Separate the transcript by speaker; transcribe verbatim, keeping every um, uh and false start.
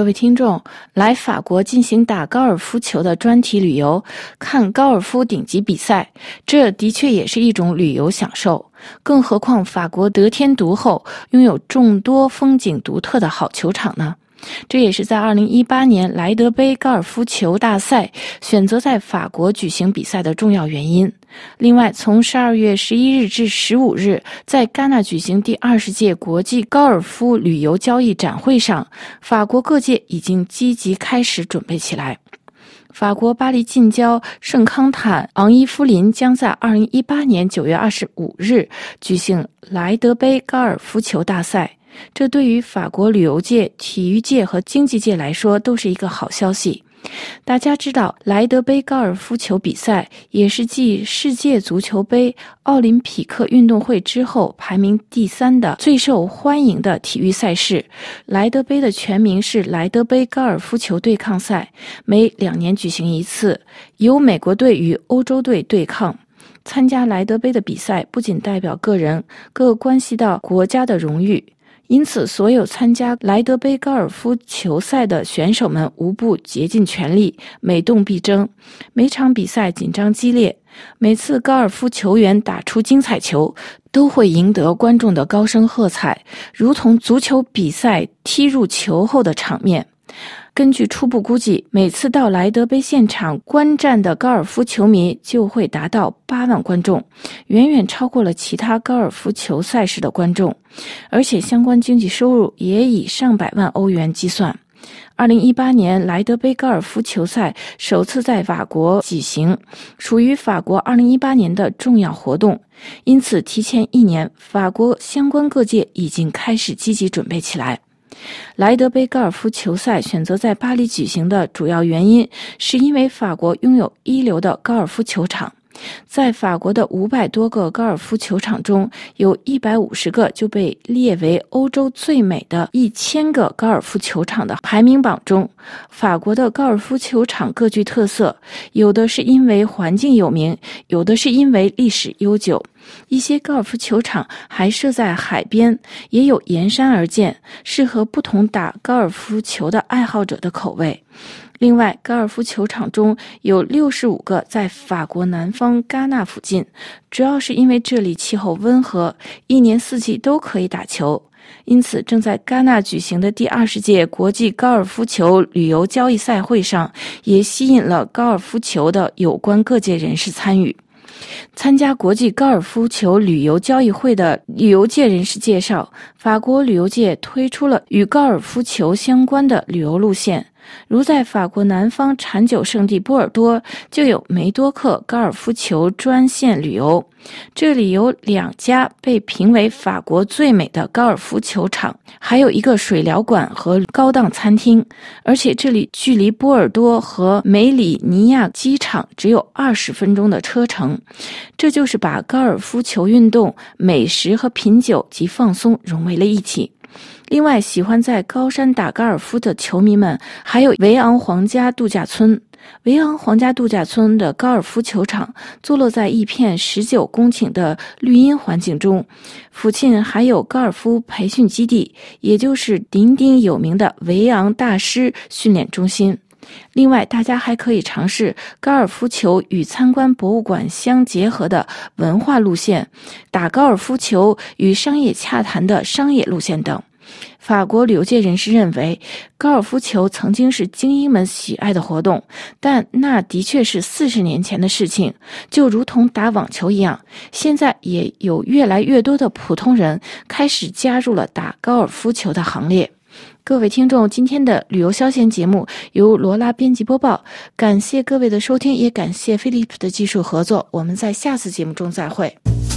Speaker 1: 各位听众，来法国进行打高尔夫球的专题旅游，看高尔夫顶级比赛，这的确也是一种旅游享受。更何况法国得天独厚，拥有众多风景独特的好球场呢。这也是在二零一八年莱德杯高尔夫球大赛选择在法国举行比赛的重要原因。另外，从十二月十一日至十五日，在戛纳举行第二十届国际高尔夫旅游交易展会上，法国各界已经积极开始准备起来。法国巴黎近郊圣康坦昂伊夫林将在二零一八年九月二十五日举行莱德杯高尔夫球大赛，这对于法国旅游界、体育界和经济界来说都是一个好消息。大家知道，莱德杯高尔夫球比赛也是继世界足球杯、奥林匹克运动会之后排名第三的最受欢迎的体育赛事。莱德杯的全名是莱德杯高尔夫球对抗赛，每两年举行一次，由美国队与欧洲队对抗。参加莱德杯的比赛不仅代表个人，更关系到国家的荣誉。因此，所有参加莱德杯高尔夫球赛的选手们无不竭尽全力，每动必争。每场比赛紧张激烈，每次高尔夫球员打出精彩球，都会赢得观众的高声喝彩，如同足球比赛踢入球后的场面。根据初步估计，每次到莱德杯现场观战的高尔夫球迷就会达到八万观众，远远超过了其他高尔夫球赛事的观众，而且相关经济收入也以上百万欧元计算。二零一八年莱德杯高尔夫球赛首次在法国举行，属于法国二零一八年的重要活动，因此提前一年，法国相关各界已经开始积极准备起来。莱德杯高尔夫球赛选择在巴黎举行的主要原因，是因为法国拥有一流的高尔夫球场。在法国的五百多个高尔夫球场中，有一百五十个就被列为欧洲最美的一千个高尔夫球场的排名榜中。法国的高尔夫球场各具特色，有的是因为环境有名，有的是因为历史悠久。一些高尔夫球场还设在海边，也有沿山而建，适合不同打高尔夫球的爱好者的口味。另外，高尔夫球场中有六十五个在法国南方戛纳附近，主要是因为这里气候温和，一年四季都可以打球。因此，正在戛纳举行的第二十届国际高尔夫球旅游交易赛会上，也吸引了高尔夫球的有关各界人士参与。参加国际高尔夫球旅游交易会的旅游界人士介绍，法国旅游界推出了与高尔夫球相关的旅游路线，如在法国南方产酒圣地波尔多就有梅多克高尔夫球专线旅游，这里有两家被评为法国最美的高尔夫球场，还有一个水疗馆和高档餐厅，而且这里距离波尔多和梅里尼亚机场只有二十分钟的车程。这就是把高尔夫球运动、美食和品酒及放松融为了一体。另外，喜欢在高山打高尔夫的球迷们还有维昂皇家度假村。维昂皇家度假村的高尔夫球场坐落在一片十九公顷的绿荫环境中，附近还有高尔夫培训基地，也就是鼎鼎有名的维昂大师训练中心。另外，大家还可以尝试高尔夫球与参观博物馆相结合的文化路线，打高尔夫球与商业洽谈的商业路线等。法国旅游界人士认为，高尔夫球曾经是精英们喜爱的活动，但那的确是四十年前的事情，就如同打网球一样，现在也有越来越多的普通人开始加入了打高尔夫球的行列。各位听众，今天的旅游消闲节目由罗拉编辑播报，感谢各位的收听，也感谢飞利浦的技术合作，我们在下次节目中再会。